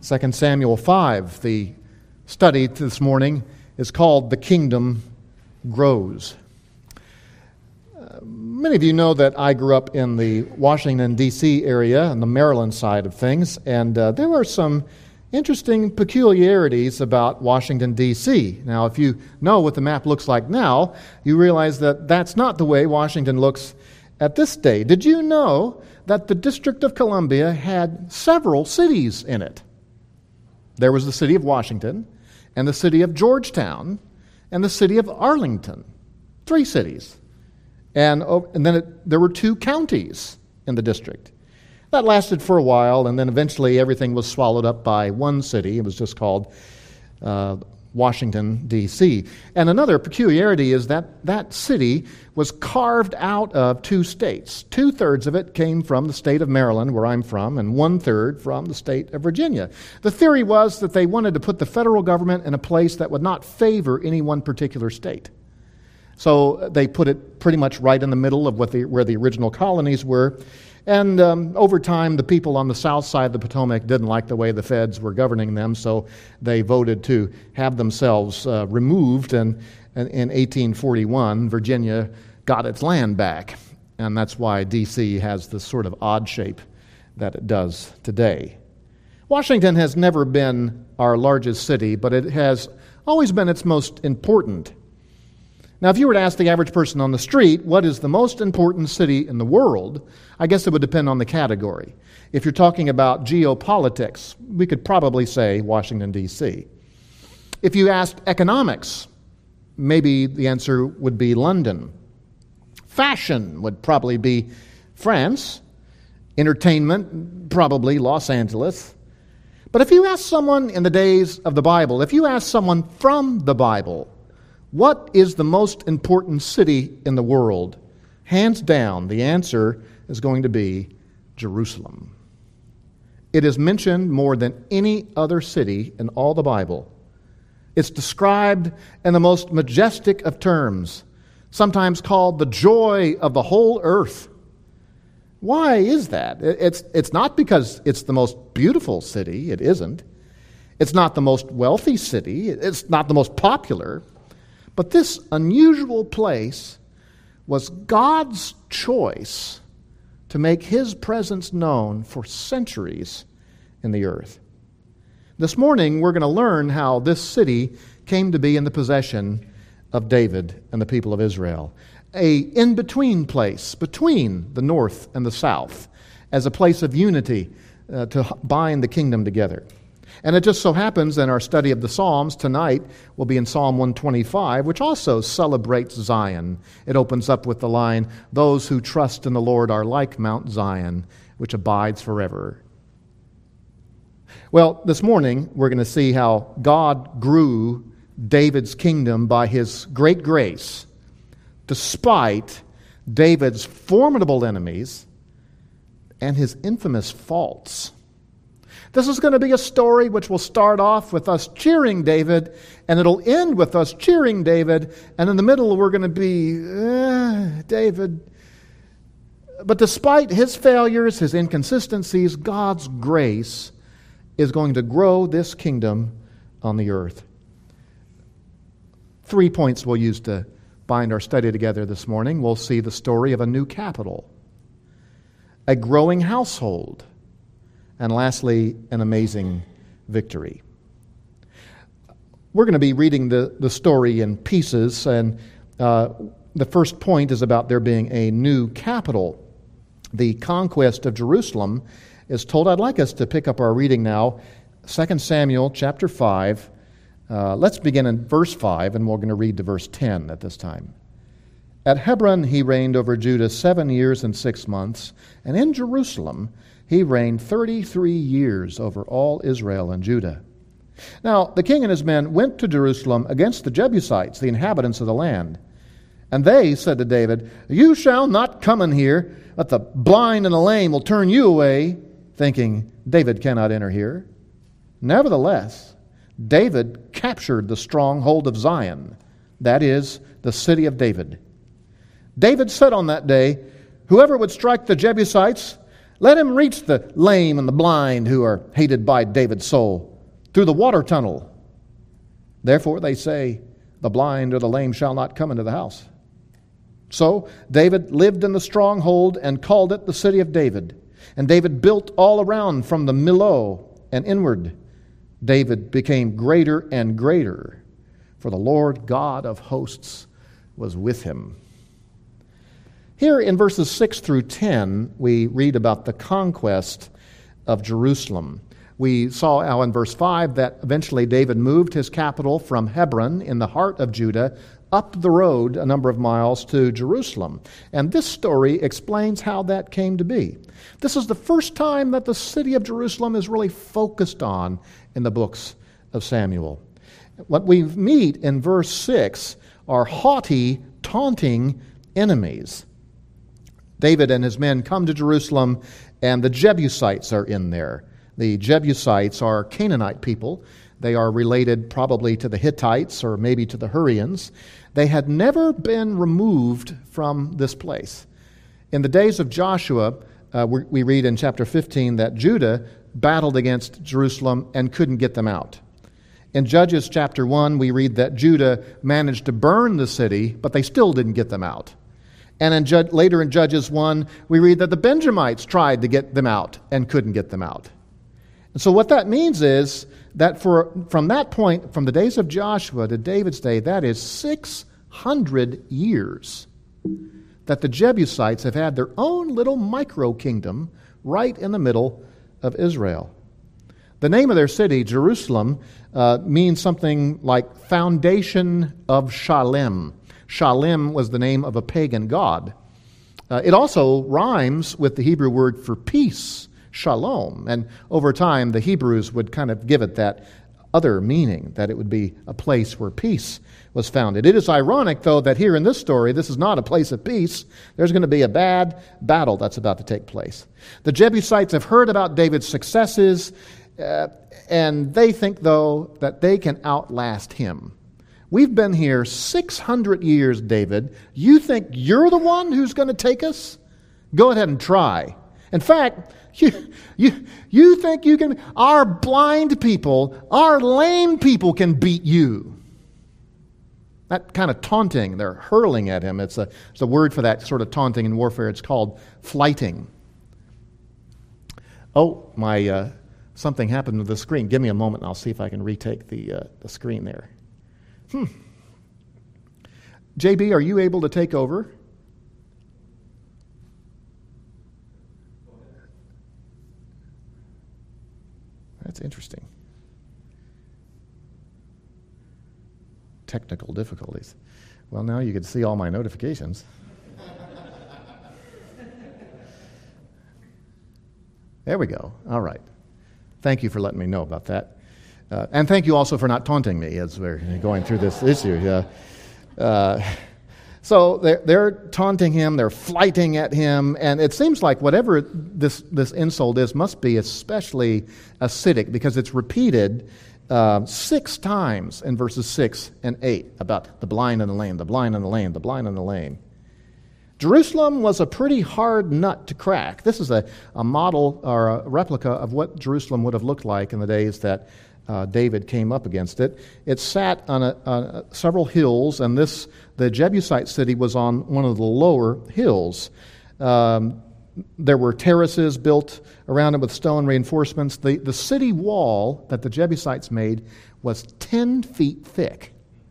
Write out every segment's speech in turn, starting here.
2 Samuel 5. The study this morning is called The Kingdom Grows. Many of you know that I grew up in the Washington, D.C. area on the Maryland side of things, and there were some interesting peculiarities about Washington, D.C. Now, if you know what the map looks like now, you realize that that's not the way Washington looks at this day. Did you know that the District of Columbia had several cities in it? There was the city of Washington, and the city of Georgetown, and the city of Arlington. 3 cities. And then there were 2 counties in the district. That lasted for a while, and then eventually everything was swallowed up by one city. It was just called Washington, D.C. And another peculiarity is that that city was carved out of 2 states. 2/3 of it came from the state of Maryland, where I'm from, and 1/3 from the state of Virginia. The theory was that they wanted to put the federal government in a place that would not favor any one particular state. So they put it pretty much right in the middle of where the original colonies were. And over time, the people on the south side of the Potomac didn't like the way the feds were governing them, so they voted to have themselves removed. And in 1841, Virginia got its land back. And that's why D.C. has this sort of odd shape that it does today. Washington has never been our largest city, but it has always been its most important. Now, if you were to ask the average person on the street, what is the most important city in the world, I guess it would depend on the category. If you're talking about geopolitics, we could probably say Washington, D.C. If you asked economics, maybe the answer would be London. Fashion would probably be France. Entertainment, probably Los Angeles. But if you ask someone in the days of the Bible, if you ask someone from the Bible, what is the most important city in the world? Hands down, the answer is going to be Jerusalem. It is mentioned more than any other city in all the Bible. It's described in the most majestic of terms, sometimes called the joy of the whole earth. Why is that? It's not because it's the most beautiful city. It isn't. It's not the most wealthy city. It's not the most popular. But this unusual place was God's choice to make His presence known for centuries in the earth. This morning, we're going to learn how this city came to be in the possession of David and the people of Israel. A in-between place between the north and the south, as a place of unity to bind the kingdom together. And it just so happens in our study of the Psalms tonight will be in Psalm 125, which also celebrates Zion. It opens up with the line, "Those who trust in the Lord are like Mount Zion, which abides forever." Well, this morning we're going to see how God grew David's kingdom by His great grace, despite David's formidable enemies and his infamous faults. This is going to be a story which will start off with us cheering David, and it'll end with us cheering David, and in the middle we're going to be, David. But despite his failures, his inconsistencies, God's grace is going to grow this kingdom on the earth. 3 points we'll use to bind our study together this morning. We'll see the story of a new capital, a growing household, and lastly, an amazing victory. We're going to be reading the story in pieces, and the first point is about there being a new capital. The conquest of Jerusalem is told. I'd like us to pick up our reading now, 2 Samuel chapter 5. Let's begin in verse 5, and we're going to read to verse 10 at this time. At Hebron he reigned over Judah 7 years and 6 months, and in Jerusalem he reigned 33 years over all Israel and Judah. Now the king and his men went to Jerusalem against the Jebusites, the inhabitants of the land. And they said to David, "You shall not come in here, but the blind and the lame will turn you away," thinking, "David cannot enter here." Nevertheless, David captured the stronghold of Zion, that is, the city of David. David said on that day, "Whoever would strike the Jebusites, Let him reach the lame and the blind who are hated by David's soul through the water tunnel. Therefore they say, the blind or the lame shall not come into the house. So David lived in the stronghold and called it the city of David. And David built all around from the Millo and inward. David became greater and greater, for the Lord God of hosts was with him. Here in verses 6 through 10, we read about the conquest of Jerusalem. We saw how in verse 5 that eventually David moved his capital from Hebron in the heart of Judah up the road a number of miles to Jerusalem. And this story explains how that came to be. This is the first time that the city of Jerusalem is really focused on in the books of Samuel. What we meet in verse 6 are haughty, taunting enemies. David and his men come to Jerusalem, and the Jebusites are in there. The Jebusites are Canaanite people. They are related probably to the Hittites or maybe to the Hurrians. They had never been removed from this place. In the days of Joshua, we read in chapter 15 that Judah battled against Jerusalem and couldn't get them out. In Judges chapter 1, we read that Judah managed to burn the city, but they still didn't get them out. And later in Judges 1, we read that the Benjamites tried to get them out and couldn't get them out. And so what that means is that from that point, from the days of Joshua to David's day, that is 600 years that the Jebusites have had their own little micro-kingdom right in the middle of Israel. The name of their city, Jerusalem, means something like foundation of Shalem. Shalem was the name of a pagan god. It also rhymes with the Hebrew word for peace, shalom. And over time, the Hebrews would kind of give it that other meaning, that it would be a place where peace was founded. It is ironic, though, that here in this story, this is not a place of peace. There's going to be a bad battle that's about to take place. The Jebusites have heard about David's successes, and they think, though, that they can outlast him. We've been here 600 years, David. You think you're the one who's going to take us? Go ahead and try. In fact, you think you can? Our blind people, our lame people can beat you. That kind of taunting, they're hurling at him. It's a word for that sort of taunting in warfare. It's called flighting. Oh, my something happened with the screen. Give me a moment and I'll see if I can retake the screen there. JB, are you able to take over? That's interesting. Technical difficulties. Well, now you can see all my notifications. There we go. All right. Thank you for letting me know about that. And thank you also for not taunting me as we're going through this issue. So they're taunting him, they're flighting at him, and it seems like whatever this insult is must be especially acidic because it's repeated 6 times in verses 6 and 8 about the blind and the lame, the blind and the lame, the blind and the lame. Jerusalem was a pretty hard nut to crack. This is a model or a replica of what Jerusalem would have looked like in the days that David came up against it. It sat on several hills, and the Jebusite city was on one of the lower hills. There were terraces built around it with stone reinforcements. The city wall that the Jebusites made was 10 feet thick.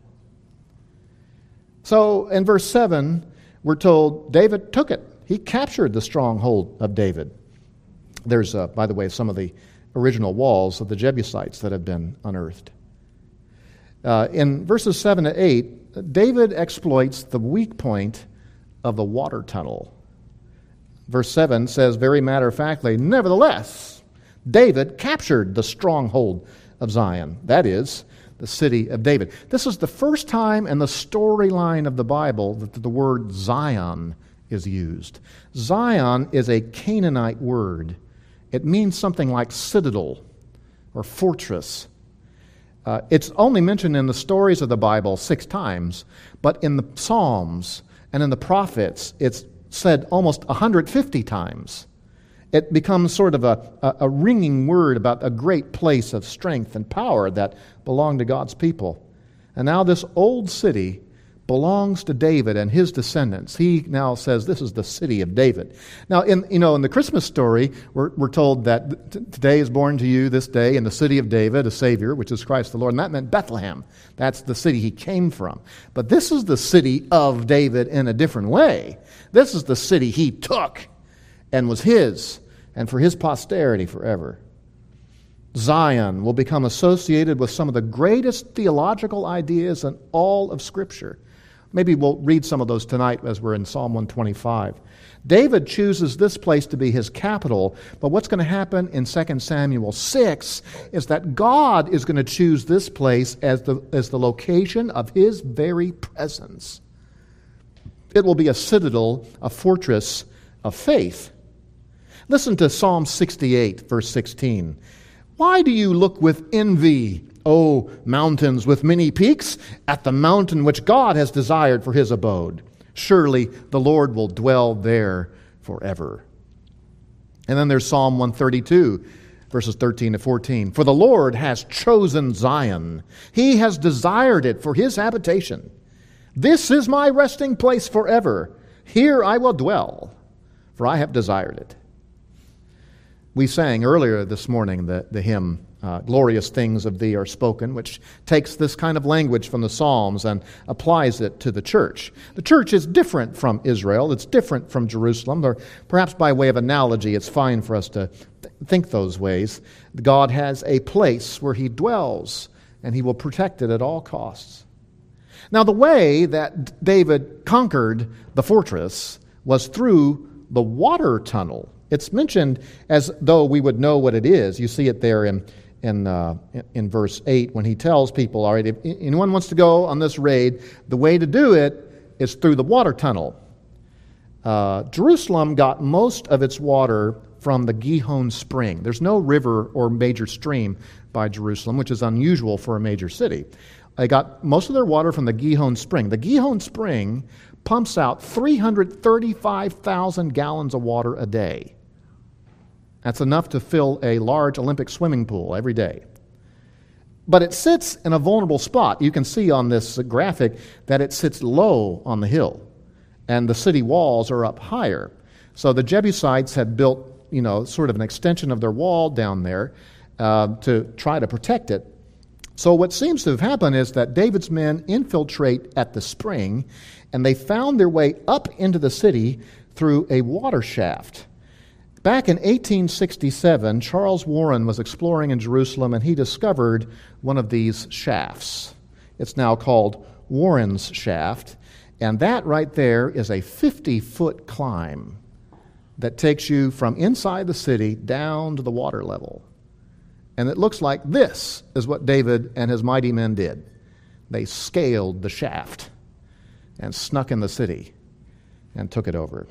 So in verse 7, we're told David took it. He captured the stronghold of David. There's, by the way, some of the original walls of the Jebusites that have been unearthed. In verses 7 to 8, David exploits the weak point of the water tunnel. Verse 7 says, very matter-of-factly, nevertheless, David captured the stronghold of Zion. That is, the city of David. This is the first time in the storyline of the Bible that the word Zion is used. Zion is a Canaanite word. It means something like citadel or fortress. It's only mentioned in the stories of the Bible 6 times, but in the Psalms and in the prophets, it's said almost 150 times. It becomes sort of a ringing word about a great place of strength and power that belonged to God's people. And now this old city belongs to David and his descendants. He now says this is the city of David. Now, in the Christmas story, we're told that today is born to you this day in the city of David a Savior, which is Christ the Lord. And that meant Bethlehem. That's the city he came from. But this is the city of David in a different way. This is the city he took and was his and for his posterity forever. Zion will become associated with some of the greatest theological ideas in all of Scripture. Maybe we'll read some of those tonight as we're in Psalm 125. David chooses this place to be his capital, but what's going to happen in 2 Samuel 6 is that God is going to choose this place as the location of his very presence. It will be a citadel, a fortress of faith. Listen to Psalm 68, verse 16. Why do you look with envy, O mountains with many peaks, at the mountain which God has desired for his abode? Surely the Lord will dwell there forever. And then there's Psalm 132, verses 13 to 14. For the Lord has chosen Zion. He has desired it for his habitation. This is my resting place forever. Here I will dwell, for I have desired it. We sang earlier this morning the hymn, Glorious Things of Thee Are Spoken, which takes this kind of language from the Psalms and applies it to the church. The church is different from Israel. It's different from Jerusalem. Or perhaps by way of analogy, it's fine for us to think those ways. God has a place where he dwells, and he will protect it at all costs. Now, the way that David conquered the fortress was through the water tunnel. It's mentioned as though we would know what it is. You see it there in verse 8 when he tells people, all right, if anyone wants to go on this raid, the way to do it is through the water tunnel. Jerusalem got most of its water from the Gihon Spring. There's no river or major stream by Jerusalem, which is unusual for a major city. They got most of their water from the Gihon Spring. The Gihon Spring pumps out 335,000 gallons of water a day. That's enough to fill a large Olympic swimming pool every day. But it sits in a vulnerable spot. You can see on this graphic that it sits low on the hill, and the city walls are up higher. So the Jebusites had built, sort of an extension of their wall down there to try to protect it. So what seems to have happened is that David's men infiltrate at the spring, and they found their way up into the city through a water shaft. Back in 1867, Charles Warren was exploring in Jerusalem, and he discovered one of these shafts. It's now called Warren's Shaft, and that right there is a 50-foot climb that takes you from inside the city down to the water level. And it looks like this is what David and his mighty men did. They scaled the shaft and snuck in the city and took it over.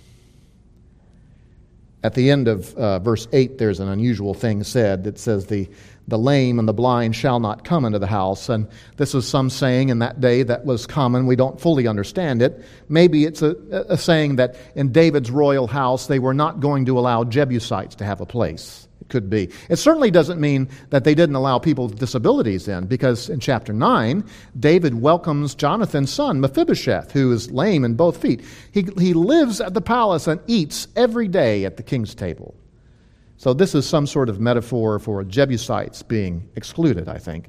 At the end of verse 8, there's an unusual thing said. It says, the lame and the blind shall not come into the house. And this is some saying in that day that was common. We don't fully understand it. Maybe it's a saying that in David's royal house, they were not going to allow Jebusites to have a place. It could be. It certainly doesn't mean that they didn't allow people with disabilities in, because in chapter 9, David welcomes Jonathan's son, Mephibosheth, who is lame in both feet. He lives at the palace and eats every day at the king's table. So this is some sort of metaphor for Jebusites being excluded, I think.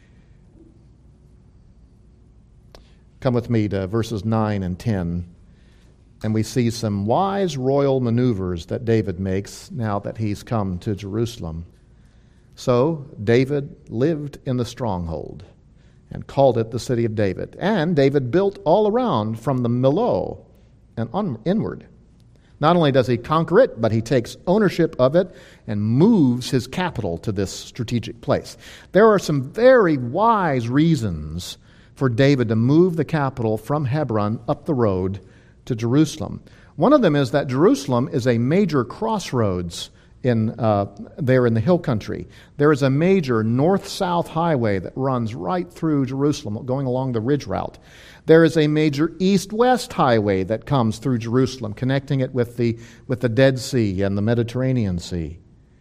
Come with me to verses 9 and 10. And we see some wise royal maneuvers that David makes now that he's come to Jerusalem. So David lived in the stronghold and called it the city of David. And David built all around from the Millo and inward. Not only does he conquer it, but he takes ownership of it and moves his capital to this strategic place. There are some very wise reasons for David to move the capital from Hebron up the road to Jerusalem. One of them is that Jerusalem is a major crossroads there in the hill country. There is a major north-south highway that runs right through Jerusalem, going along the ridge route. There is a major east-west highway that comes through Jerusalem, connecting it with the Dead Sea and the Mediterranean Sea.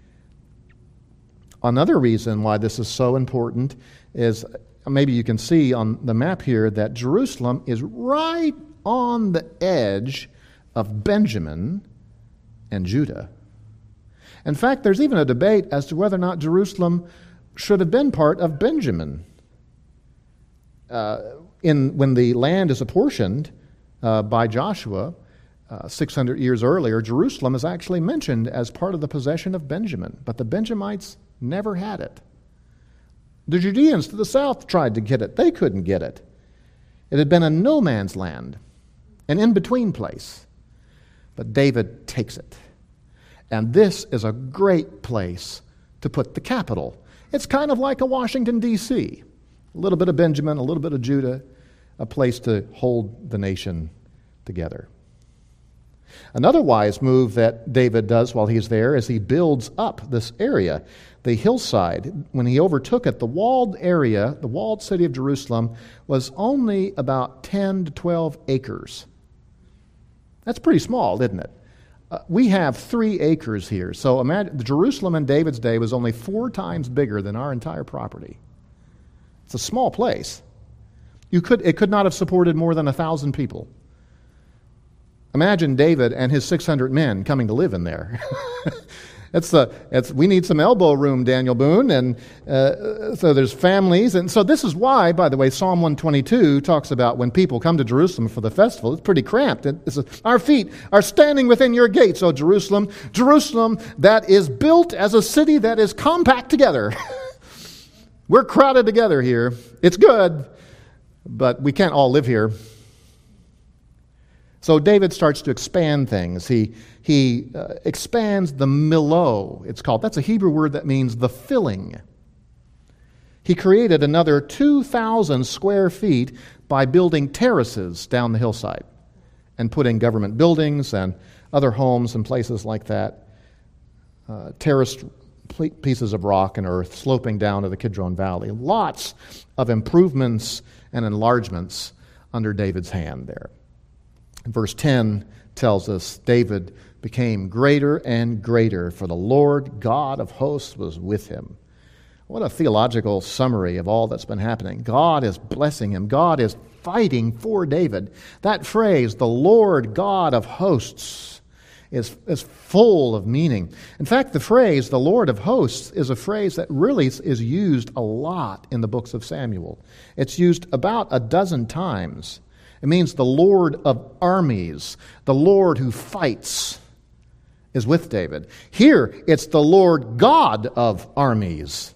Another reason why this is so important is, maybe you can see on the map here, that Jerusalem is right on the edge of Benjamin and Judah. In fact, there's even a debate as to whether or not Jerusalem should have been part of Benjamin. When the land is apportioned by Joshua 600 years earlier, Jerusalem is actually mentioned as part of the possession of Benjamin, but the Benjamites never had it. The Judeans to the south tried to get it. They couldn't get it. It had been a no man's land, an in-between place. But David takes it. And this is a great place to put the capital. It's kind of like a Washington, D.C. A little bit of Benjamin, a little bit of Judah, a place to hold the nation together. Another wise move that David does while he's there is he builds up this area, the hillside. When he overtook it, the walled area, the walled city of Jerusalem, was only about 10 to 12 acres. That's pretty small, isn't it? We have 3 acres here. So imagine, Jerusalem in David's day was only 4 times bigger than our entire property. It's a small place. It could not have supported more than 1,000 people. Imagine David and his 600 men coming to live in there. We need some elbow room, Daniel Boone, and so there's families. And so this is why, by the way, Psalm 122 talks about when people come to Jerusalem for the festival, it's pretty cramped. Our feet are standing within your gates, O Jerusalem. Jerusalem that is built as a city that is compact together. We're crowded together here. It's good, but we can't all live here. So David starts to expand things. He expands the milloh, it's called. That's a Hebrew word that means the filling. He created another 2,000 square feet by building terraces down the hillside and putting government buildings and other homes and places like that. Terraced pieces of rock and earth sloping down to the Kidron Valley. Lots of improvements and enlargements under David's hand there. Verse 10 tells us David became greater and greater, for the Lord God of hosts was with him. What a theological summary of all that's been happening. God is blessing him. God is fighting for David. That phrase, the Lord God of hosts, is full of meaning. In fact, the phrase, the Lord of hosts, is a phrase that really is used a lot in the books of Samuel. It's used about a dozen times. It means the Lord of armies, the Lord who fights, is with David. Here, it's the Lord God of armies.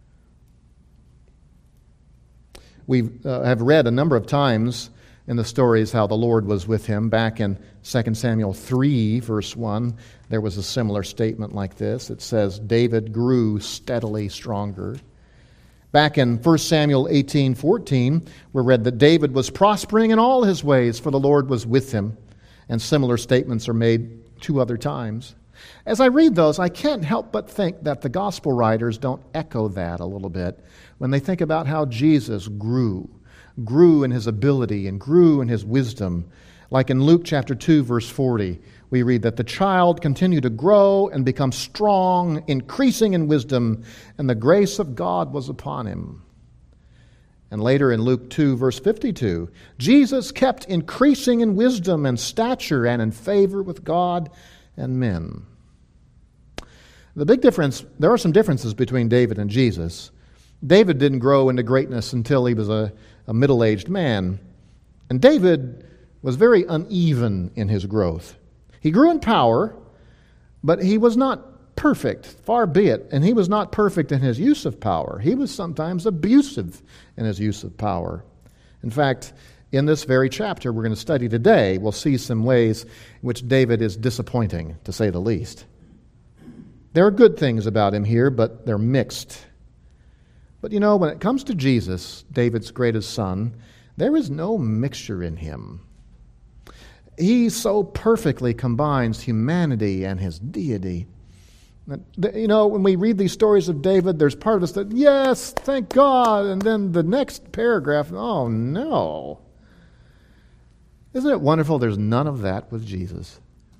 We have read a number of times in the stories how the Lord was with him. Back in 2 Samuel 3, verse 1, there was a similar statement like this. It says, David grew steadily stronger. Back in 1 Samuel 18:14, we read that David was prospering in all his ways, for the Lord was with him. And similar statements are made 2 other times. As I read those, I can't help but think that the gospel writers don't echo that a little bit when they think about how Jesus grew in his ability and grew in his wisdom. Like in Luke chapter 2, verse 40, we read that the child continued to grow and become strong, increasing in wisdom, and the grace of God was upon him. And later in Luke 2, verse 52, Jesus kept increasing in wisdom and stature and in favor with God and men. The big difference, there are some differences between David and Jesus. David didn't grow into greatness until he was a middle-aged man. And David was very uneven in his growth. He grew in power, but he was not perfect, far be it. And he was not perfect in his use of power. He was sometimes abusive in his use of power. In fact, in this very chapter we're going to study today, we'll see some ways in which David is disappointing, to say the least. There are good things about him here, but they're mixed. But when it comes to Jesus, David's greatest son, there is no mixture in him. He so perfectly combines humanity and his deity. You know, when we read these stories of David, there's part of us that, yes, thank God, and then the next paragraph, oh no. Isn't it wonderful there's none of that with Jesus?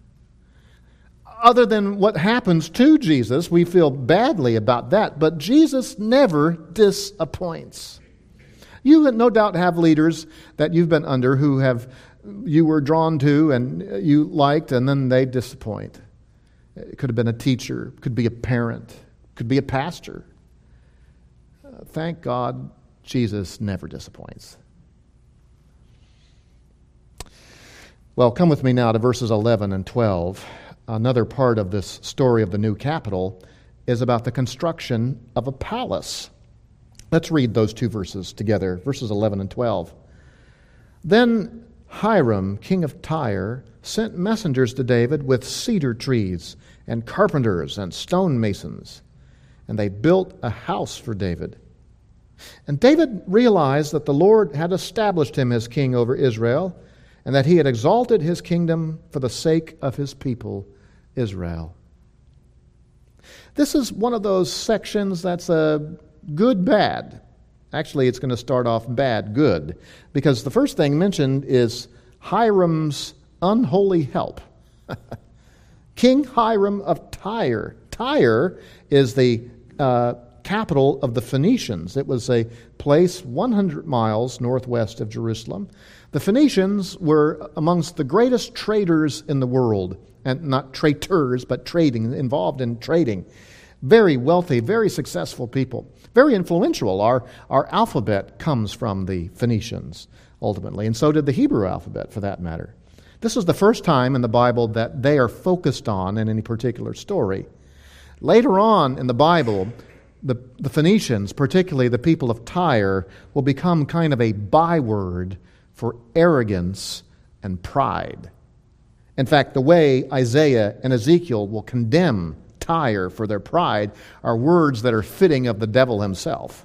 Other than what happens to Jesus, we feel badly about that, but Jesus never disappoints. You no doubt have leaders that you've been under who you were drawn to and you liked, and then they disappoint. It could have been a teacher, could be a parent, could be a pastor. Thank God Jesus never disappoints. Well, come with me now to verses 11 and 12. Another part of this story of the new capital is about the construction of a palace. Let's read those two verses together, verses 11 and 12. Then Hiram, king of Tyre, sent messengers to David with cedar trees and carpenters and stonemasons, and they built a house for David. And David realized that the Lord had established him as king over Israel, and that he had exalted his kingdom for the sake of his people, Israel. This is one of those sections that's a good-bad. Actually, it's going to start off bad-good, because the first thing mentioned is Hiram's unholy help. King Hiram of Tyre. Tyre is the capital of the Phoenicians. It was a place 100 miles northwest of Jerusalem. The Phoenicians were amongst the greatest traders in the world, and not traitors, but trading, involved in trading. Very wealthy, very successful people. Very influential. Our alphabet comes from the Phoenicians, ultimately, and so did the Hebrew alphabet, for that matter. This is the first time in the Bible that they are focused on in any particular story. Later on in the Bible, the Phoenicians, particularly the people of Tyre, will become kind of a byword for arrogance and pride. In fact, the way Isaiah and Ezekiel will condemn Tyre for their pride are words that are fitting of the devil himself.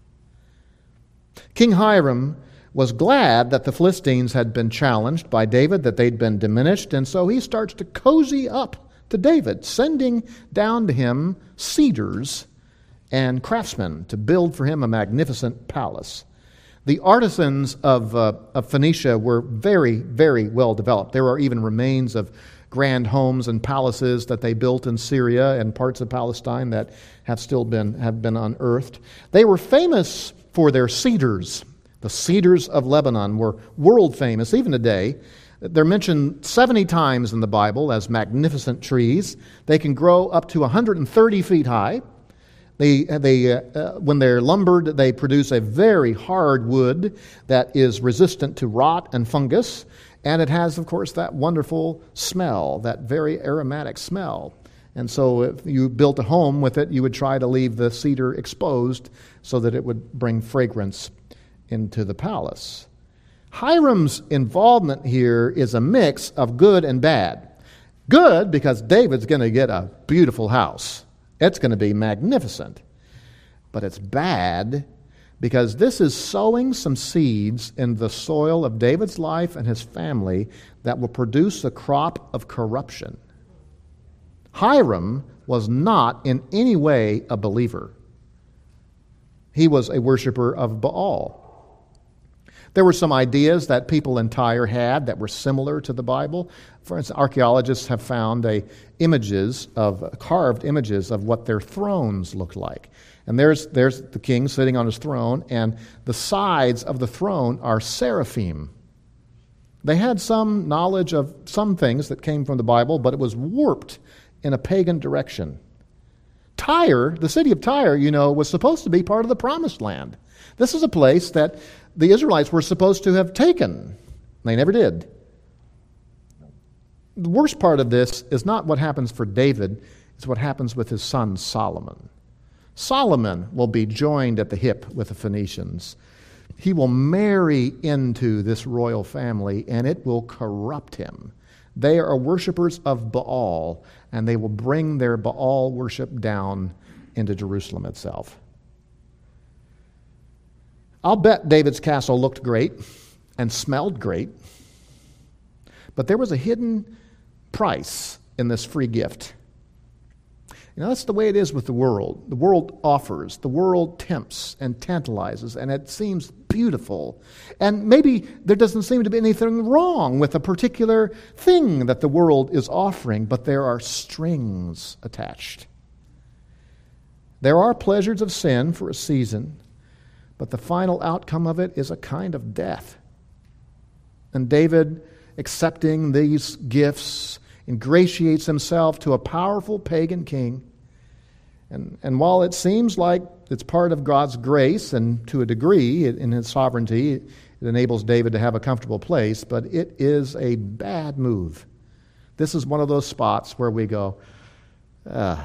King Hiram was glad that the Philistines had been challenged by David, that they'd been diminished, and so he starts to cozy up to David, sending down to him cedars and craftsmen to build for him a magnificent palace. The artisans of Phoenicia were very, very well developed. There are even remains of grand homes and palaces that they built in Syria and parts of Palestine that have been unearthed. They were famous for their cedars. The cedars of Lebanon were world famous even today. They're mentioned 70 times in the Bible as magnificent trees. They can grow up to 130 feet high. When they're lumbered, they produce a very hard wood that is resistant to rot and fungus. And it has, of course, that wonderful smell, that very aromatic smell. And so if you built a home with it, you would try to leave the cedar exposed so that it would bring fragrance into the palace. Hiram's involvement here is a mix of good and bad. Good because David's going to get a beautiful house. It's going to be magnificent. But it's bad because this is sowing some seeds in the soil of David's life and his family that will produce a crop of corruption. Hiram was not in any way a believer. He was a worshiper of Baal. There were some ideas that people in Tyre had that were similar to the Bible. For instance, archaeologists have found carved images of what their thrones looked like. And there's the king sitting on his throne, and the sides of the throne are seraphim. They had some knowledge of some things that came from the Bible, but it was warped in a pagan direction. Tyre, the city of Tyre, was supposed to be part of the Promised Land. This is a place that the Israelites were supposed to have taken. They never did. The worst part of this is not what happens for David, it's what happens with his son Solomon. Solomon will be joined at the hip with the Phoenicians. He will marry into this royal family, and it will corrupt him. They are worshipers of Baal, and they will bring their Baal worship down into Jerusalem itself. I'll bet David's castle looked great and smelled great, but there was a hidden price in this free gift. That's the way it is with the world. The world offers, the world tempts and tantalizes, and it seems beautiful. And maybe there doesn't seem to be anything wrong with a particular thing that the world is offering, but there are strings attached. There are pleasures of sin for a season, but the final outcome of it is a kind of death. And David, accepting these gifts, ingratiates himself to a powerful pagan king. And while it seems like it's part of God's grace, and to a degree in his sovereignty, it enables David to have a comfortable place, but it is a bad move. This is one of those spots where we go, And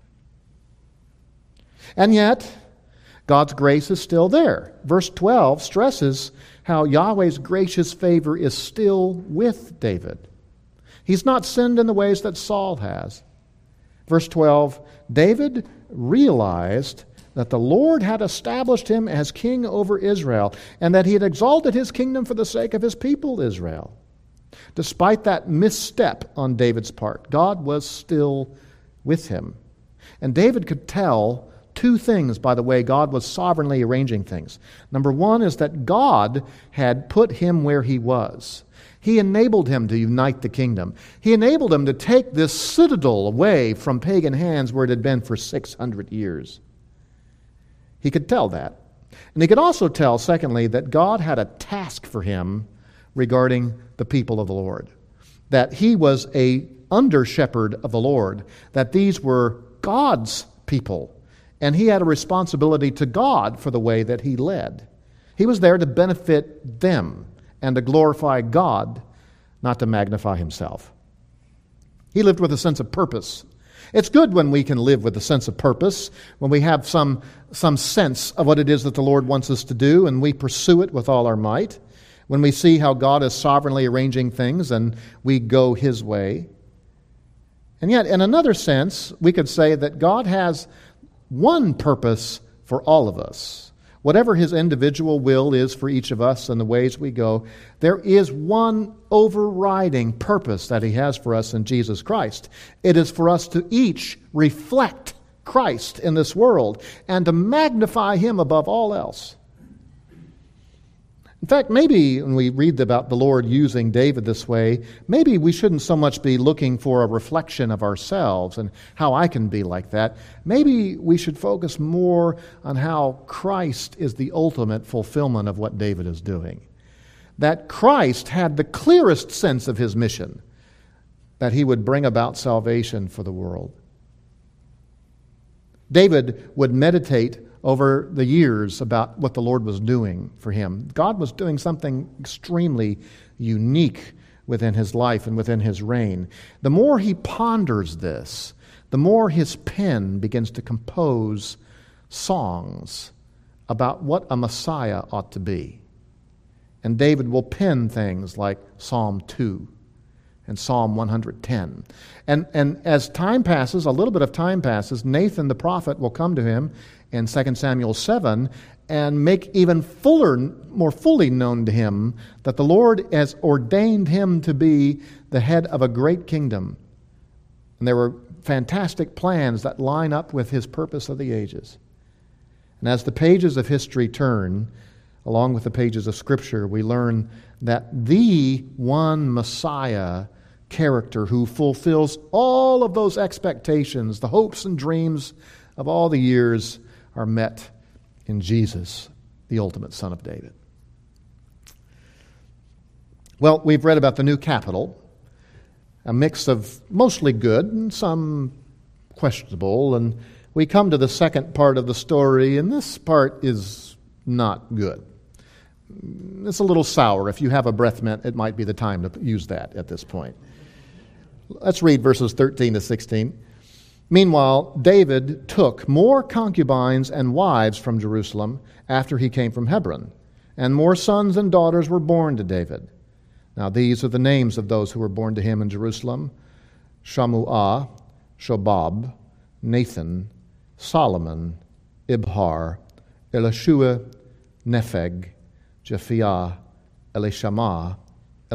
yet, God's grace is still there. Verse 12 stresses how Yahweh's gracious favor is still with David. He's not sinned in the ways that Saul has. Verse 12, David realized that the Lord had established him as king over Israel, and that he had exalted his kingdom for the sake of his people Israel. Despite that misstep on David's part, God was still with him. And David could tell two things by the way God was sovereignly arranging things. Number one is that God had put him where he was. He enabled him to unite the kingdom. He enabled him to take this citadel away from pagan hands where it had been for 600 years. He could tell that. And he could also tell, secondly, that God had a task for him regarding the people of the Lord. That he was a under-shepherd of the Lord. That these were God's people. And he had a responsibility to God for the way that he led. He was there to benefit them and to glorify God, not to magnify himself. He lived with a sense of purpose. It's good when we can live with a sense of purpose, when we have some sense of what it is that the Lord wants us to do, and we pursue it with all our might. When we see how God is sovereignly arranging things and we go his way. And yet, in another sense, we could say that God has one purpose for all of us. Whatever his individual will is for each of us and the ways we go, there is one overriding purpose that he has for us in Jesus Christ. It is for us to each reflect Christ in this world and to magnify him above all else. In fact, maybe when we read about the Lord using David this way, maybe we shouldn't so much be looking for a reflection of ourselves and how I can be like that. Maybe we should focus more on how Christ is the ultimate fulfillment of what David is doing. That Christ had the clearest sense of his mission, that he would bring about salvation for the world. David would meditate over the years about what the Lord was doing for him. God was doing something extremely unique within his life and within his reign. The more he ponders this, the more his pen begins to compose songs about what a Messiah ought to be. And David will pen things like Psalm 2 and Psalm 110. And as time passes, a little bit of time passes, Nathan the prophet will come to him in 2 Samuel 7 and make even more fully known to him that the Lord has ordained him to be the head of a great kingdom. And there were fantastic plans that line up with his purpose of the ages. And as the pages of history turn, along with the pages of Scripture, we learn that the one Messiah character who fulfills all of those expectations, the hopes and dreams of all the years, are met in Jesus, the ultimate Son of David. Well, we've read about the new capital, a mix of mostly good and some questionable, and we come to the second part of the story, and this part is not good. It's a little sour. If you have a breath mint, it might be the time to use that at this point. Let's read verses 13 to 16. Meanwhile, David took more concubines and wives from Jerusalem after he came from Hebron, and more sons and daughters were born to David. Now these are the names of those who were born to him in Jerusalem: Shamuah, Shobab, Nathan, Solomon, Ibhar, Elishua, Nepheg, Japhiah, Elishama,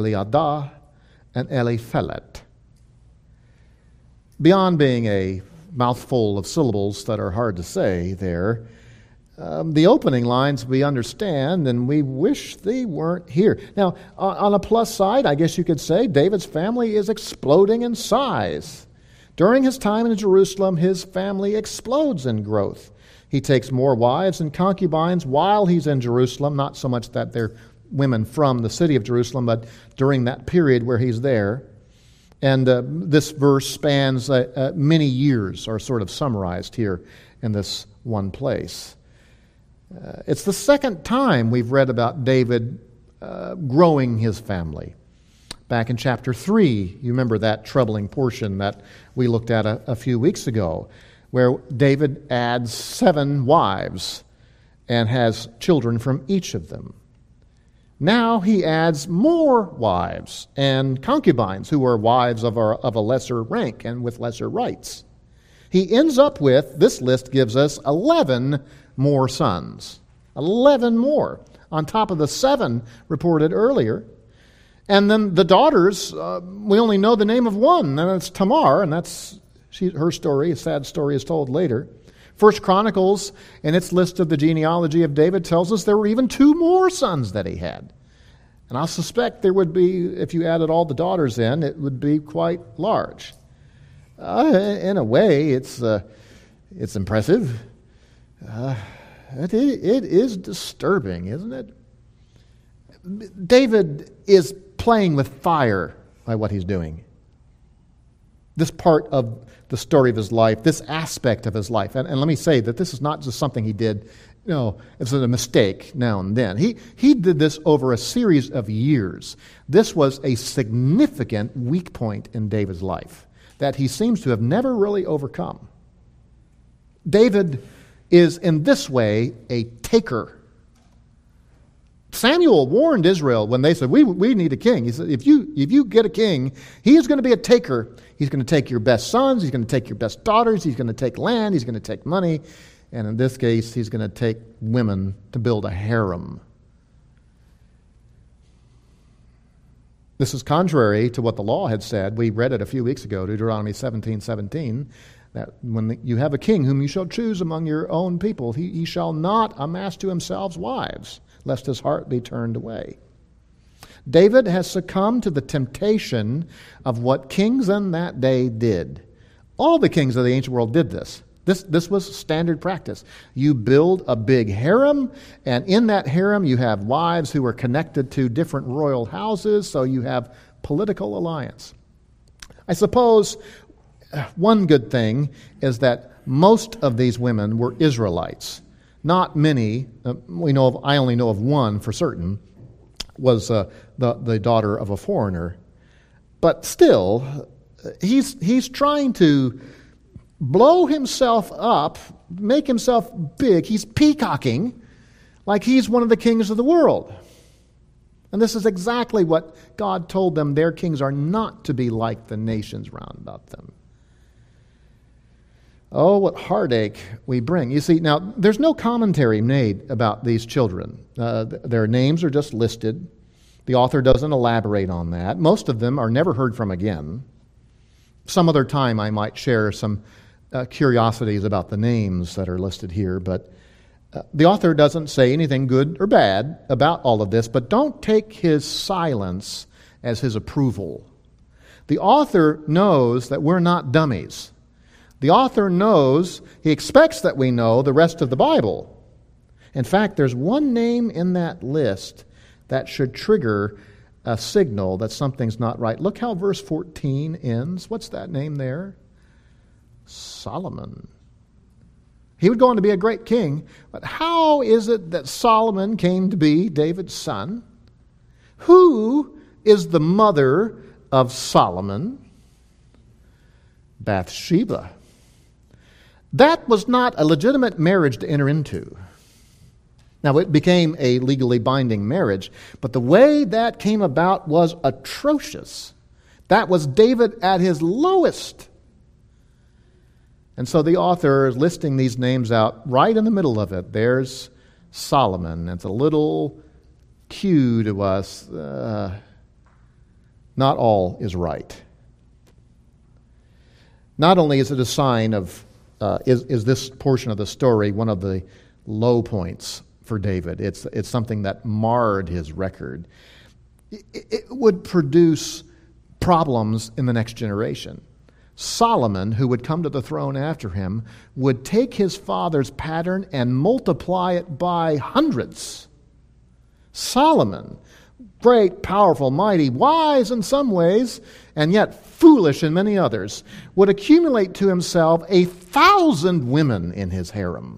Eliadah, and Eliphelet. Beyond being a mouthful of syllables that are hard to say there. The opening lines we understand, and we wish they weren't here. Now, on a plus side, I guess you could say David's family is exploding in size. During his time in Jerusalem, his family explodes in growth. He takes more wives and concubines while he's in Jerusalem, not so much that they're women from the city of Jerusalem, but during that period where he's there. And this verse spans many years, are sort of summarized here in this one place. It's the second time we've read about David growing his family. Back in chapter 3, you remember that troubling portion that we looked at a few weeks ago, where David adds 7 wives and has children from each of them. Now he adds more wives and concubines who are wives of a lesser rank and with lesser rights. He ends up with, this list gives us 11 more sons. 11 more, on top of the 7 reported earlier. And then the daughters, we only know the name of one, and it's Tamar, and that's her story. A sad story is told later. First Chronicles, in its list of the genealogy of David, tells us there were even 2 more sons that he had. And I suspect there would be, if you added all the daughters in, it would be quite large. In a way, it's impressive. It is disturbing, isn't it? David is playing with fire by what he's doing. This part of the story of his life, this aspect of his life, and let me say that this is not just something he did, it's a mistake now and then. He did this over a series of years. This was a significant weak point in David's life that he seems to have never really overcome. David is in this way a taker. Samuel warned Israel when they said, we need a king. He said, if you get a king, he is going to be a taker. He's going to take your best sons. He's going to take your best daughters. He's going to take land. He's going to take money. And in this case, he's going to take women to build a harem. This is contrary to what the law had said. We read it a few weeks ago, Deuteronomy 17:17, that when you have a king whom you shall choose among your own people, he shall not amass to himself wives, lest his heart be turned away. David has succumbed to the temptation of what kings in that day did. All the kings of the ancient world did this. This was standard practice. You build a big harem, and in that harem you have wives who are connected to different royal houses, so you have political alliance. I suppose one good thing is that most of these women were Israelites. Not many. I only know of one for certain, was the daughter of a foreigner. But still, he's trying to blow himself up, make himself big. He's peacocking like he's one of the kings of the world. And this is exactly what God told them. Their kings are not to be like the nations round about them. Oh, what heartache we bring. You see, now, there's no commentary made about these children. Their names are just listed. The author doesn't elaborate on that. Most of them are never heard from again. Some other time I might share some curiosities about the names that are listed here, but the author doesn't say anything good or bad about all of this, but don't take his silence as his approval. The author knows that we're not dummies. The author knows, he expects that we know the rest of the Bible. In fact, there's one name in that list that should trigger a signal that something's not right. Look how verse 14 ends. What's that name there? Solomon. He would go on to be a great king, but how is it that Solomon came to be David's son? Who is the mother of Solomon? Bathsheba. That was not a legitimate marriage to enter into. Now, it became a legally binding marriage, but the way that came about was atrocious. That was David at his lowest. And so the author is listing these names out right in the middle of it. There's Solomon. It's a little cue to us. Not all is right. Not only is it a sign of, is this portion of the story one of the low points for David? It's something that marred his record. It would produce problems in the next generation. Solomon, who would come to the throne after him, would take his father's pattern and multiply it by hundreds. Solomon, great, powerful, mighty, wise in some ways, and yet foolish in many others, would accumulate to himself 1,000 women in his harem.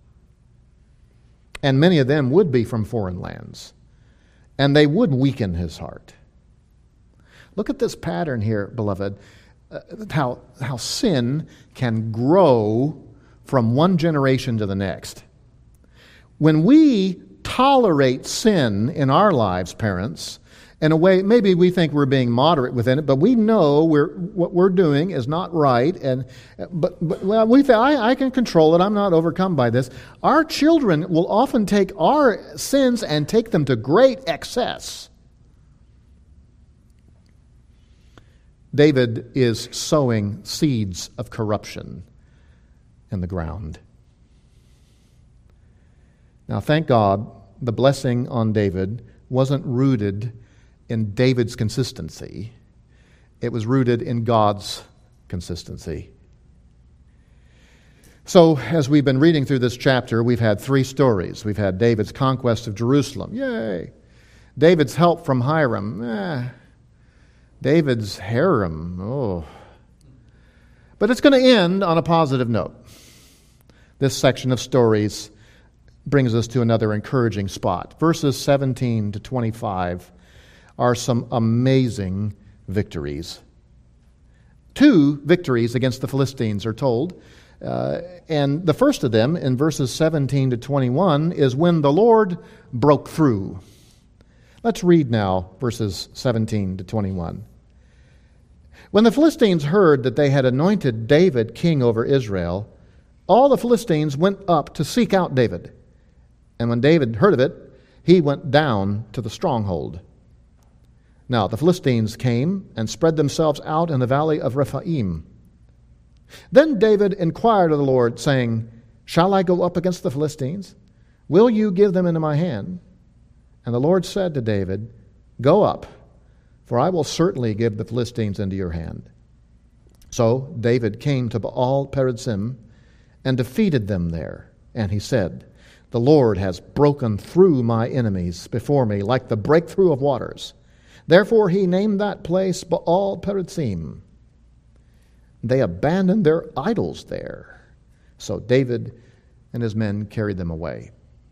And many of them would be from foreign lands. And they would weaken his heart. Look at this pattern here, beloved, how sin can grow from one generation to the next. When we tolerate sin in our lives, parents, in a way, maybe we think we're being moderate within it, but we know what we're doing is not right. But we think, I can control it. I'm not overcome by this. Our children will often take our sins and take them to great excess. David is sowing seeds of corruption in the ground. Now, thank God, the blessing on David wasn't rooted in David's consistency. It was rooted in God's consistency. So, as we've been reading through this chapter, we've had three stories. We've had David's conquest of Jerusalem. Yay! David's help from Hiram. David's harem. Oh. But it's going to end on a positive note. This section of stories brings us to another encouraging spot. Verses 17 to 25 are some amazing victories. 2 victories against the Philistines are told. And the first of them, in verses 17 to 21, is when the Lord broke through. Let's read now verses 17 to 21. When the Philistines heard that they had anointed David king over Israel, all the Philistines went up to seek out David. And when David heard of it, he went down to the stronghold. Now the Philistines came and spread themselves out in the valley of Rephaim. Then David inquired of the Lord, saying, "Shall I go up against the Philistines? Will you give them into my hand?" And the Lord said to David, "Go up, for I will certainly give the Philistines into your hand." So David came to Baal Perazim and defeated them there. And he said, "The Lord has broken through my enemies before me like the breakthrough of waters." Therefore he named that place Baal Perazim. They abandoned their idols there. So David and his men carried them away.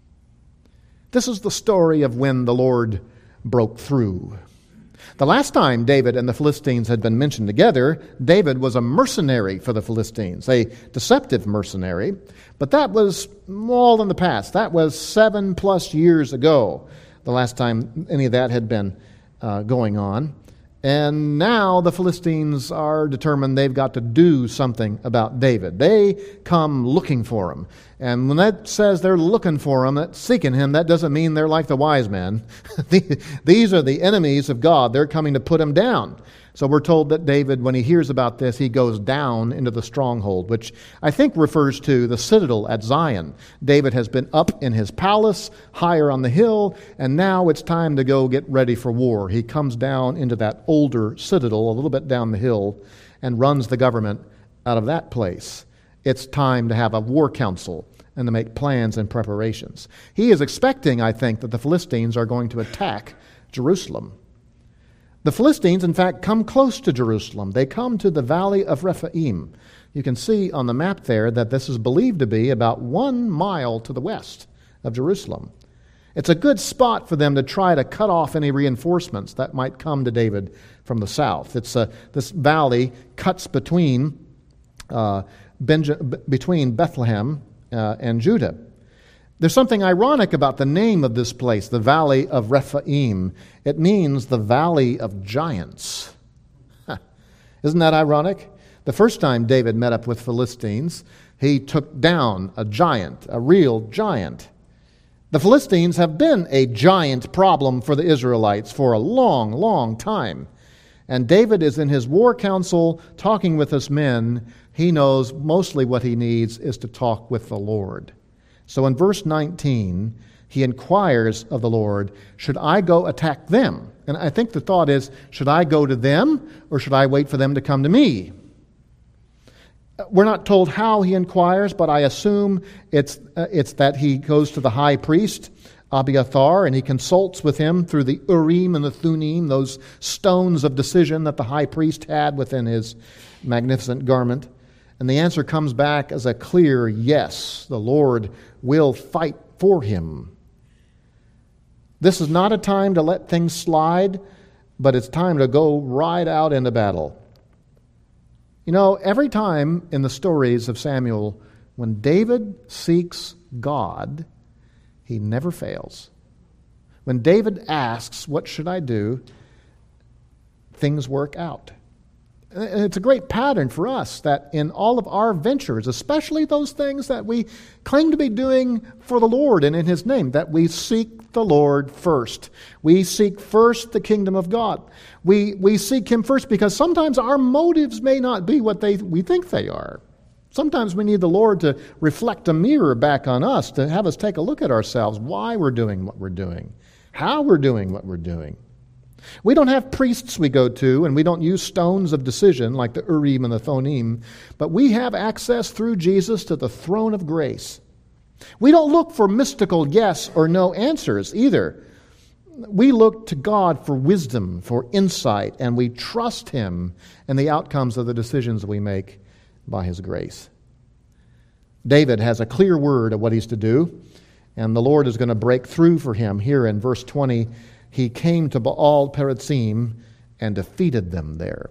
This is the story of when the Lord broke through. The last time David and the Philistines had been mentioned together, David was a mercenary for the Philistines, a deceptive mercenary, but that was all in the past. That was 7+ years ago, the last time any of that had been going on. And now the Philistines are determined they've got to do something about David. They come looking for him. And when that says they're looking for him, that's seeking him, that doesn't mean they're like the wise men. These are the enemies of God. They're coming to put him down. So we're told that David, when he hears about this, he goes down into the stronghold, which I think refers to the citadel at Zion. David has been up in his palace, higher on the hill, and now it's time to go get ready for war. He comes down into that older citadel, a little bit down the hill, and runs the government out of that place. It's time to have a war council and to make plans and preparations. He is expecting, I think, that the Philistines are going to attack Jerusalem. The Philistines, in fact, come close to Jerusalem. They come to the valley of Rephaim. You can see on the map there that this is believed to be about 1 mile to the west of Jerusalem. It's a good spot for them to try to cut off any reinforcements that might come to David from the south. This valley cuts between Bethlehem and Judah. There's something ironic about the name of this place, the Valley of Rephaim. It means the Valley of Giants. Isn't that ironic? The first time David met up with Philistines, he took down a giant, a real giant. The Philistines have been a giant problem for the Israelites for a long, long time. And David is in his war council talking with his men. He knows mostly what he needs is to talk with the Lord. So in verse 19, he inquires of the Lord, should I go attack them? And I think the thought is, should I go to them or should I wait for them to come to me? We're not told how he inquires, but I assume it's that he goes to the high priest, Abiathar, and he consults with him through the Urim and the Thummim, those stones of decision that the high priest had within his magnificent garment. And the answer comes back as a clear yes. The Lord will fight for him. This is not a time to let things slide, but it's time to go right out into battle. You know, every time in the stories of Samuel, when David seeks God, he never fails. When David asks, what should I do? Things work out. And it's a great pattern for us that in all of our ventures, especially those things that we claim to be doing for the Lord and in His name, that we seek the Lord first. We seek first the kingdom of God. We seek Him first because sometimes our motives may not be what we think they are. Sometimes we need the Lord to reflect a mirror back on us, to have us take a look at ourselves, why we're doing what we're doing, how we're doing what we're doing. We don't have priests we go to, and we don't use stones of decision like the Urim and the Thummim, but we have access through Jesus to the throne of grace. We don't look for mystical yes or no answers either. We look to God for wisdom, for insight, and we trust Him in the outcomes of the decisions we make by His grace. David has a clear word of what he's to do, and the Lord is going to break through for him. Here in verse 20, he came to Baal Perazim and defeated them there.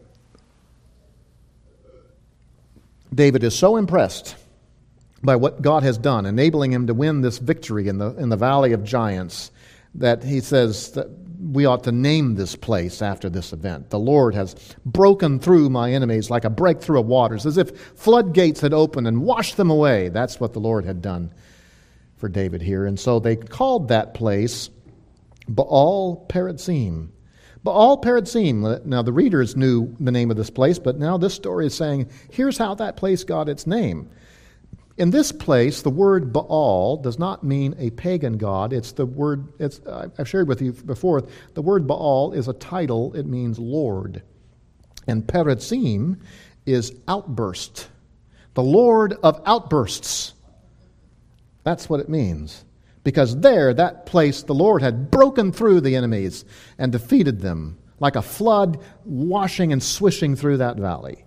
David is so impressed by what God has done, enabling him to win this victory in the Valley of Giants, that he says that we ought to name this place after this event. The Lord has broken through my enemies like a breakthrough of waters, as if floodgates had opened and washed them away. That's what the Lord had done for David here. And so they called that place Baal Perazim. Baal Perazim. Now the readers knew the name of this place, but now this story is saying, here's how that place got its name. In this place, the word Baal does not mean a pagan god. It's the word, I've shared with you before, the word Baal is a title. It means Lord. And Perazim is outburst. The Lord of outbursts. That's what it means. Because there, that place, the Lord had broken through the enemies and defeated them like a flood washing and swishing through that valley.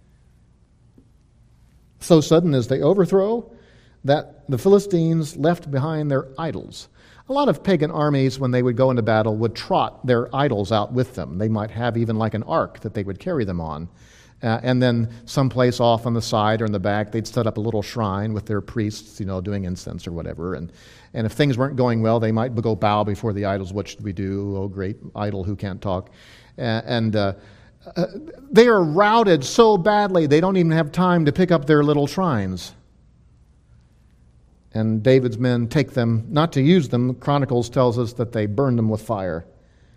So sudden as they overthrow, that the Philistines left behind their idols. A lot of pagan armies, when they would go into battle, would trot their idols out with them. They might have even like an ark that they would carry them on. And then someplace off on the side or in the back, they'd set up a little shrine with their priests, doing incense or whatever. And if things weren't going well, they might go bow before the idols. What should we do? Oh, great idol who can't talk. They are routed so badly, they don't even have time to pick up their little shrines. And David's men take them, not to use them. Chronicles tells us that they burned them with fire.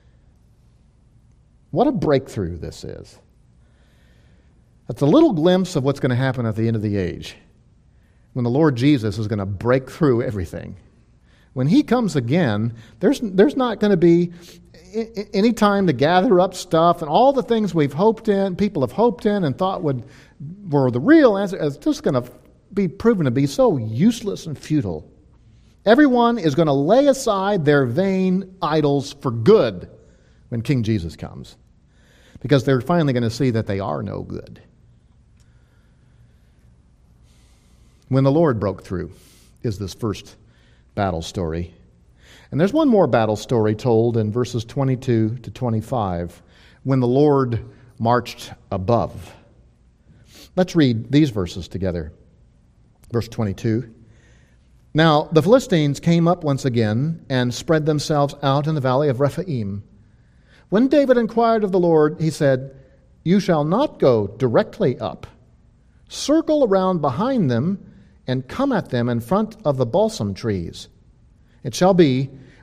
What a breakthrough this is. That's a little glimpse of what's going to happen at the end of the age, when the Lord Jesus is going to break through everything. When He comes again, there's not going to be any time to gather up stuff and all the things we've hoped in, people have hoped in and thought were the real answer. It's just going to be proven to be so useless and futile. Everyone is going to lay aside their vain idols for good when King Jesus comes, because they're finally going to see that they are no good. When the Lord broke through is this first battle story. And there's one more battle story told in verses 22 to 25, when the Lord marched above. Let's read these verses together. Verse 22. Now the Philistines came up once again and spread themselves out in the valley of Rephaim. When David inquired of the Lord, he said, "You shall not go directly up. Circle around behind them and come at them in front of the balsam trees. It shall be,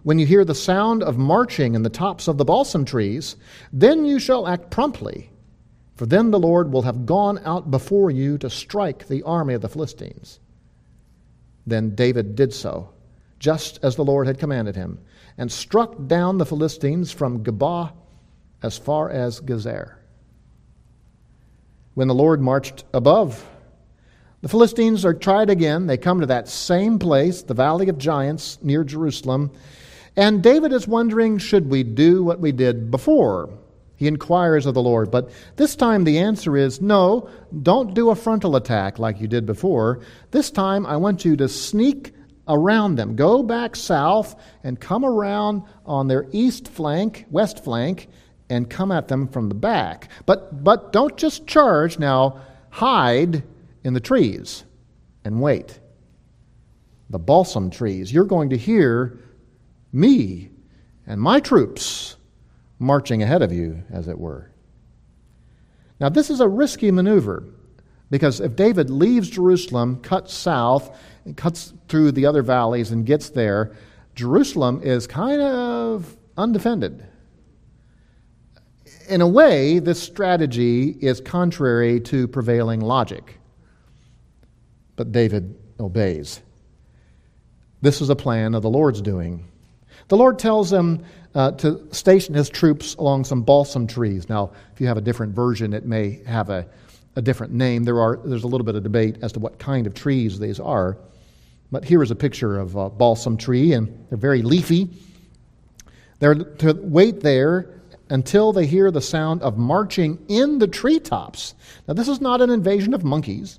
When you hear the sound of marching in the tops of the balsam trees, then you shall act promptly, for then the Lord will have gone out before you to strike the army of the Philistines." Then David did so, just as the Lord had commanded him, and struck down the Philistines from Geba as far as Gezer. When the Lord marched above, the Philistines are tried again. They come to that same place, the Valley of Giants, near Jerusalem. And David is wondering, should we do what we did before? He inquires of the Lord. But this time the answer is, no, don't do a frontal attack like you did before. This time I want you to sneak around them. Go back south and come around on their west flank, and come at them from the back. But don't just charge. Now hide in the trees and wait. The balsam trees. You're going to hear me and my troops marching ahead of you, as it were. Now, this is a risky maneuver, because if David leaves Jerusalem, cuts south, and cuts through the other valleys and gets there, Jerusalem is kind of undefended. In a way, this strategy is contrary to prevailing logic. But David obeys. This is a plan of the Lord's doing. The Lord tells him to station his troops along some balsam trees. Now, if you have a different version, it may have a different name. There's a little bit of debate as to what kind of trees these are. But here is a picture of a balsam tree, and they're very leafy. They're to wait there until they hear the sound of marching in the treetops. Now, this is not an invasion of monkeys.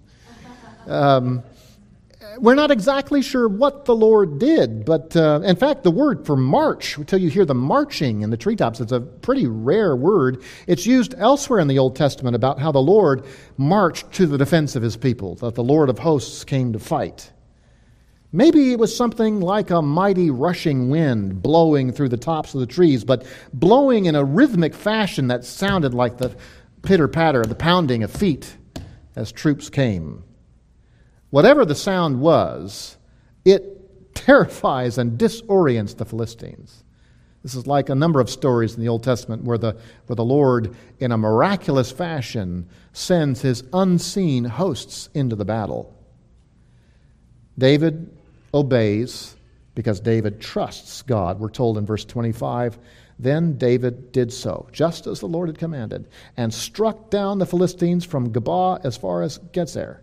We're not exactly sure what the Lord did, but in fact, the word for march, until you hear the marching in the treetops, it's a pretty rare word. It's used elsewhere in the Old Testament about how the Lord marched to the defense of his people, that the Lord of hosts came to fight. Maybe it was something like a mighty rushing wind blowing through the tops of the trees, but blowing in a rhythmic fashion that sounded like the pitter-patter, the pounding of feet as troops came. Whatever the sound was, it terrifies and disorients the Philistines. This is like a number of stories in the Old Testament where the Lord, in a miraculous fashion, sends his unseen hosts into the battle. David obeys because David trusts God. We're told in verse 25, "Then David did so, just as the Lord had commanded, and struck down the Philistines from Geba as far as Gezer."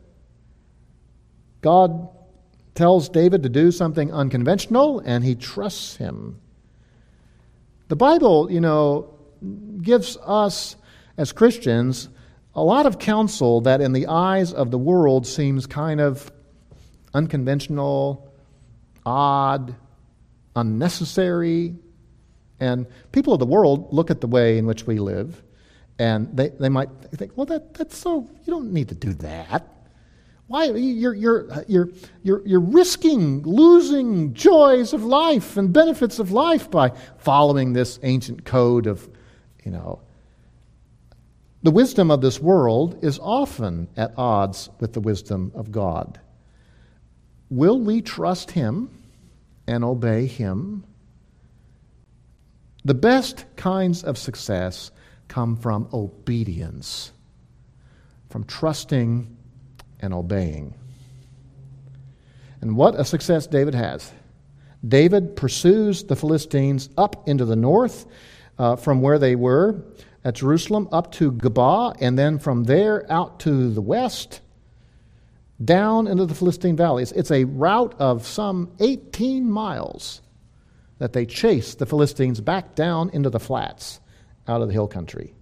God tells David to do something unconventional, and he trusts him. The Bible, gives us as Christians a lot of counsel that in the eyes of the world seems kind of unconventional, odd, unnecessary. And people of the world look at the way in which we live, and they might think, well, that's so, you don't need to do that. Why you're risking losing joys of life and benefits of life by following this ancient code of, The wisdom of this world is often at odds with the wisdom of God. Will we trust him and obey him? The best kinds of success come from obedience, from trusting and obeying. And what a success David has. David pursues the Philistines up into the north from where they were at Jerusalem up to Geba, and then from there out to the west, down into the Philistine valleys. It's a route of some 18 miles that they chase the Philistines back down into the flats out of the hill country.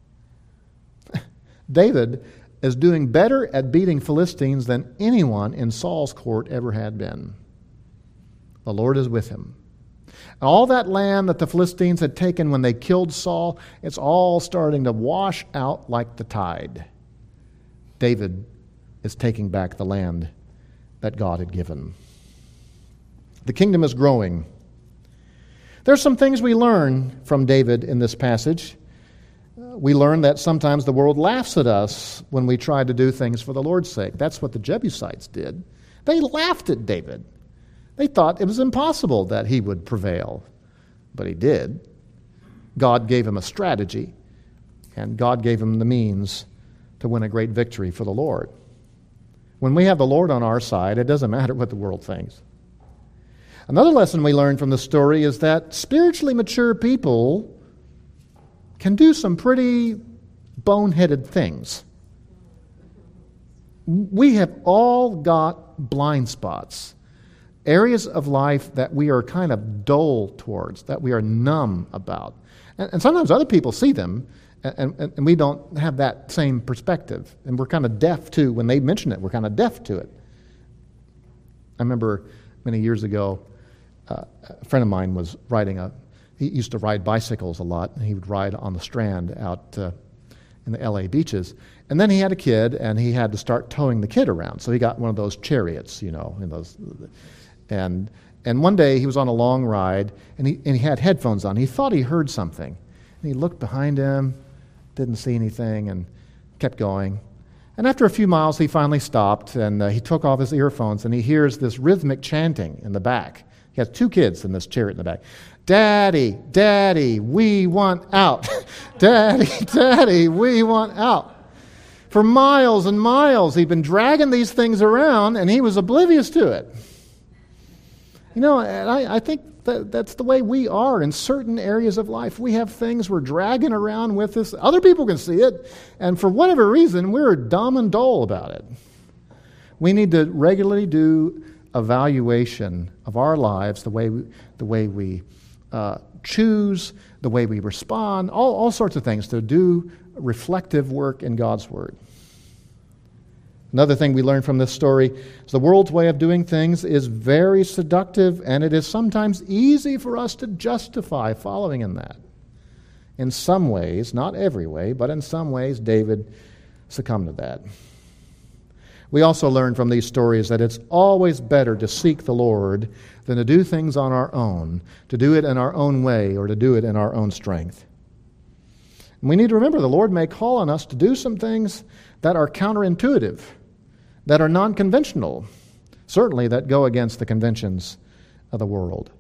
David is doing better at beating Philistines than anyone in Saul's court ever had been. The Lord is with him. And all that land that the Philistines had taken when they killed Saul, it's all starting to wash out like the tide. David is taking back the land that God had given. The kingdom is growing. There's some things we learn from David in this passage. We learn that sometimes the world laughs at us when we try to do things for the Lord's sake. That's what the Jebusites did. They laughed at David. They thought it was impossible that he would prevail, but he did. God gave him a strategy, and God gave him the means to win a great victory for the Lord. When we have the Lord on our side, it doesn't matter what the world thinks. Another lesson we learn from the story is that spiritually mature people can do some pretty boneheaded things. We have all got blind spots, areas of life that we are kind of dull towards, that we are numb about. And sometimes other people see them, and we don't have that same perspective. And we're kind of deaf to, when they mention it, we're kind of deaf to it. I remember many years ago, a friend of mine was he used to ride bicycles a lot, and he would ride on the Strand out in the LA beaches. And then he had a kid, and he had to start towing the kid around. So he got one of those chariots, in those. And one day he was on a long ride, and he had headphones on. He thought he heard something. And he looked behind him, didn't see anything, and kept going. And after a few miles, he finally stopped, and he took off his earphones, and he hears this rhythmic chanting in the back. He has 2 kids in this chariot in the back. Daddy, Daddy, we want out. Daddy, Daddy, we want out. For miles and miles, he'd been dragging these things around, and he was oblivious to it. And I think that's the way we are in certain areas of life. We have things we're dragging around with us. Other people can see it, and for whatever reason, we're dumb and dull about it. We need to regularly do evaluation of our lives, the way we choose, the way we respond, all sorts of things to do reflective work in God's Word. Another thing we learn from this story is the world's way of doing things is very seductive, and it is sometimes easy for us to justify following in that. In some ways, not every way, but in some ways, David succumbed to that. We also learn from these stories that it's always better to seek the Lord than to do things on our own, to do it in our own way, or to do it in our own strength. And we need to remember the Lord may call on us to do some things that are counterintuitive, that are non-conventional, certainly that go against the conventions of the world.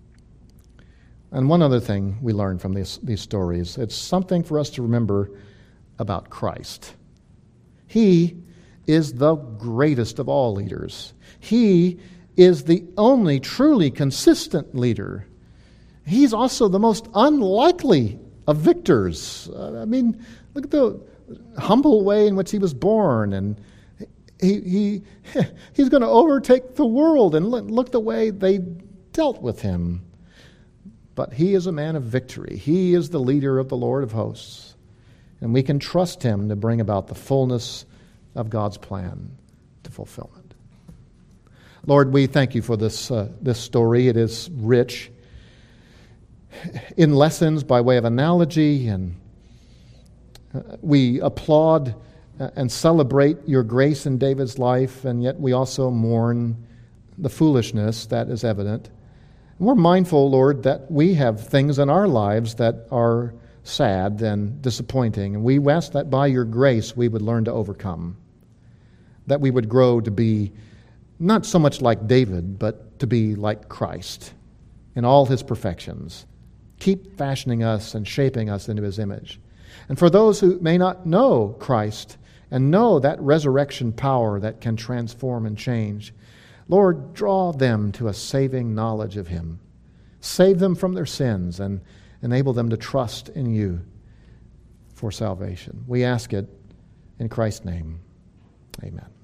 And one other thing we learn from these stories, it's something for us to remember about Christ. He is the greatest of all leaders. He is the only truly consistent leader. He's also the most unlikely of victors. Look at the humble way in which he was born, and he's going to overtake the world, and look the way they dealt with him. But he is a man of victory. He is the leader of the Lord of hosts, and we can trust him to bring about the fullness of God's plan to fulfillment. Lord, we thank you for this story. It is rich in lessons by way of analogy, and we applaud and celebrate your grace in David's life, and yet we also mourn the foolishness that is evident. And we're mindful, Lord, that we have things in our lives that are sad and disappointing, and we ask that by your grace we would learn to overcome, that we would grow to be not so much like David, but to be like Christ in all his perfections. Keep fashioning us and shaping us into his image. And for those who may not know Christ and know that resurrection power that can transform and change, Lord, draw them to a saving knowledge of him. Save them from their sins and enable them to trust in you for salvation. We ask it in Christ's name. Amen.